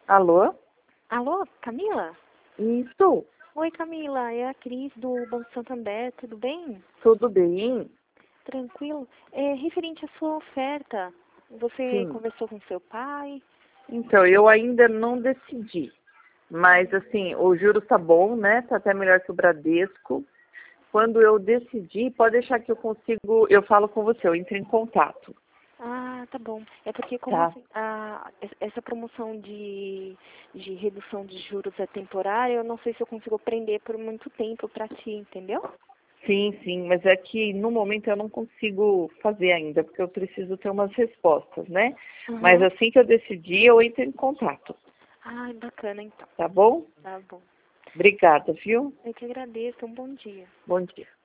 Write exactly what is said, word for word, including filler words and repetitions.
Alô? Alô, Camila? Isso, Oi, Camila, é a Cris do Banco Santander, tudo bem? tudo bem? Tranquilo? É referente à sua oferta, você Sim. conversou com seu pai? Então, eu ainda não decidi. Mas, assim, o juros tá bom, né? Tá até melhor que o Bradesco. Quando eu decidir, pode deixar que eu consigo, eu falo com você, eu entro em contato. Ah, tá bom. É porque como Tá? assim, a, essa promoção de, de redução de juros é temporária, eu não sei se eu consigo prender por muito tempo para ti, entendeu? Sim, sim, mas é que no momento eu não consigo fazer ainda, porque eu preciso ter umas respostas, né? Mas Uhum. assim que eu decidir, eu entro em contato. Ai, bacana então. Tá bom? Tá bom. Obrigada, viu? Eu que agradeço, um bom dia. Bom dia.